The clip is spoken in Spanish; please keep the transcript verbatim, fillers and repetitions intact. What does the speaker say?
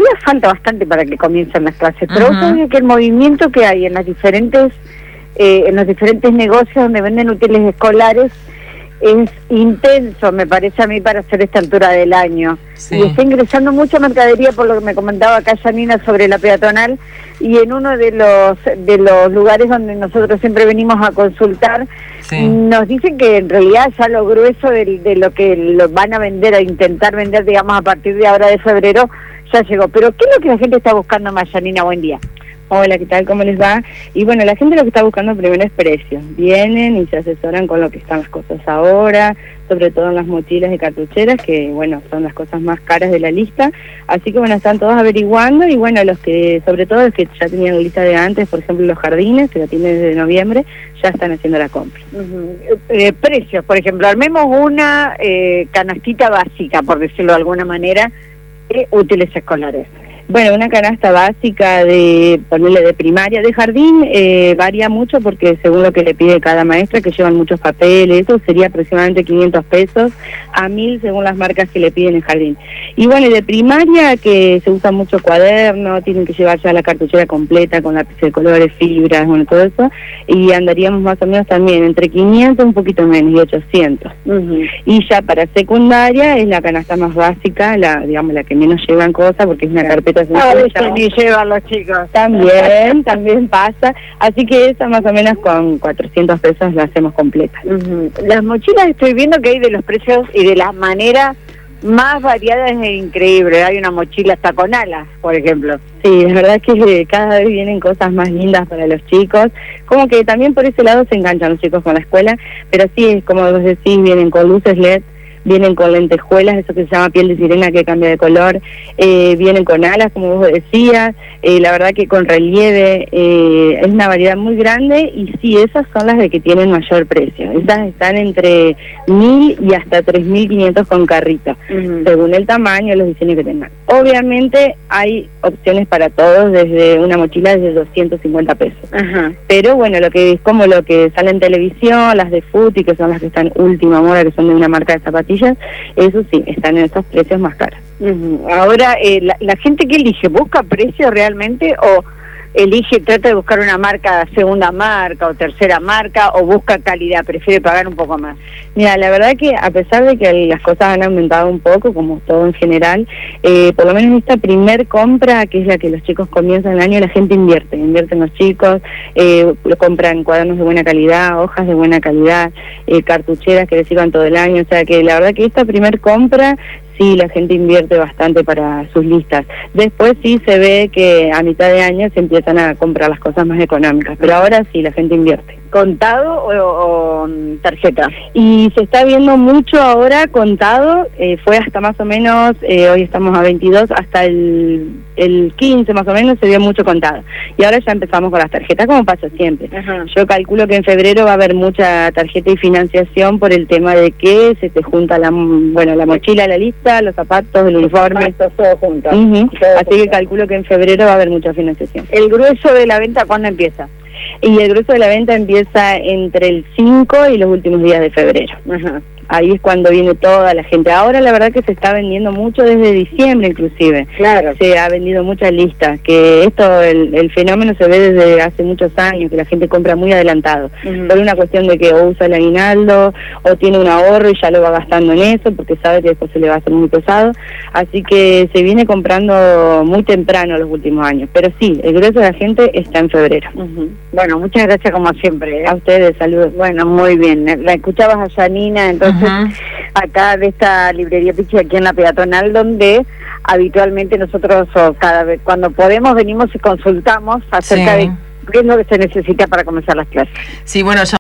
realidad falta bastante para que comiencen las clases, pero Uh-huh. vos sabés que el movimiento que hay en las diferentes eh, en los diferentes negocios donde venden útiles escolares es intenso, me parece a mí, para hacer esta altura del año. Sí. Y está ingresando mucha mercadería, por lo que me comentaba acá Janina sobre la peatonal, y en uno de los de los lugares donde nosotros siempre venimos a consultar, Sí. nos dicen que en realidad ya lo grueso de, de lo que lo van a vender, a intentar vender, digamos, a partir de ahora de febrero, ya llegó. Pero ¿qué es lo que la gente está buscando más, Janina? Buen día. Hola, ¿qué tal? ¿Cómo les va? Y bueno, la gente lo que está buscando primero es precios. Vienen y se asesoran con lo que están las cosas ahora, sobre todo en las mochilas y cartucheras, que bueno, son las cosas más caras de la lista. Así que bueno, están todos averiguando y bueno, los que, sobre todo los que ya tenían la lista de antes, por ejemplo los jardines, que la tienen desde noviembre, ya están haciendo la compra. Uh-huh. eh, precios, por ejemplo, armemos una eh, canastita básica, por decirlo de alguna manera, de útiles escolares. Bueno, una canasta básica de, ponerle de primaria, de jardín, eh, varía mucho porque según lo que le pide cada maestra, que llevan muchos papeles, eso sería aproximadamente quinientos pesos a mil según las marcas que le piden en jardín. Y bueno, y de primaria, que se usa mucho cuaderno, tienen que llevar ya la cartuchera completa con lápices de colores, fibras, bueno, todo eso, y andaríamos más o menos también entre quinientos, un poquito menos, y ochocientos. Uh-huh. Y ya para secundaria es la canasta más básica, la digamos la que menos llevan cosas, porque es una carpeta. A veces ni llevan los chicos. También, también pasa. Así que esa más o menos con cuatrocientos pesos la hacemos completa. Uh-huh. Las mochilas estoy viendo que hay de los precios y de las maneras más variadas e increíbles. Hay una mochila hasta con alas, por ejemplo. Sí, es verdad que cada vez vienen cosas más lindas para los chicos. Como que también por ese lado se enganchan los chicos con la escuela. Pero sí, como vos decís, vienen con luces L E D. Vienen con lentejuelas, eso que se llama piel de sirena que cambia de color, eh, vienen con alas, como vos decías, eh, la verdad que con relieve, eh, es una variedad muy grande y sí, esas son las de que tienen mayor precio. Esas están entre mil y hasta tres mil quinientos con carrito, uh-huh. según el tamaño y los diseños que tengan. Obviamente hay opciones para todos, desde una mochila desde doscientos cincuenta pesos. Uh-huh. Pero bueno, lo que es como lo que sale en televisión, las de Futi, que son las que están última moda, que son de una marca de zapatillas, eso sí, están en esos precios más caros. Uh-huh. Ahora, eh, la, la gente que elige, ¿busca precio realmente o elige, trata de buscar una marca, segunda marca o tercera marca, o busca calidad, prefiere pagar un poco más? Mira, la verdad que a pesar de que las cosas han aumentado un poco, como todo en general, eh, por lo menos en esta primer compra, que es la que los chicos comienzan el año, la gente invierte, invierte en los chicos, eh, lo compran cuadernos de buena calidad, hojas de buena calidad, eh, cartucheras que les sirvan todo el año, o sea que la verdad que esta primer compra sí, la gente invierte bastante para sus listas. Después sí se ve que a mitad de año se empiezan a comprar las cosas más económicas, pero ahora sí la gente invierte. ¿Contado o, o tarjeta? Y se está viendo mucho ahora contado, eh, fue hasta más o menos, eh, hoy estamos a veintidós, hasta el, el quince más o menos se vio mucho contado. Y ahora ya empezamos con las tarjetas, como pasa siempre. Ajá. Yo calculo que en febrero va a haber mucha tarjeta y financiación por el tema de que se te junta la, bueno, la mochila, la lista, los zapatos, el uniforme. Todo, todo junto. Uh-huh. Todo Así junto. que calculo que en febrero va a haber mucha financiación. ¿El grueso de la venta cuándo empieza? Y el grueso de la venta empieza entre el cinco y los últimos días de febrero. Ajá. Ahí es cuando viene toda la gente. Ahora la verdad que se está vendiendo mucho desde diciembre inclusive. Claro. Se ha vendido muchas listas, que esto, el, el fenómeno se ve desde hace muchos años, que la gente compra muy adelantado. Uh-huh. Por una cuestión de que o usa el aguinaldo, o tiene un ahorro y ya lo va gastando en eso, porque sabe que después se le va a hacer muy pesado. Así que se viene comprando muy temprano los últimos años. Pero sí, el grueso de la gente está en febrero. Uh-huh. Bueno, muchas gracias como siempre, ¿eh? A ustedes, saludos. Bueno, muy bien. La escuchabas a Janina, entonces, uh-huh. acá de esta librería Pichi, aquí en la peatonal, donde habitualmente nosotros, o cada vez, cuando podemos, venimos y consultamos acerca sí. de qué es lo que se necesita para comenzar las clases. Sí, bueno, ya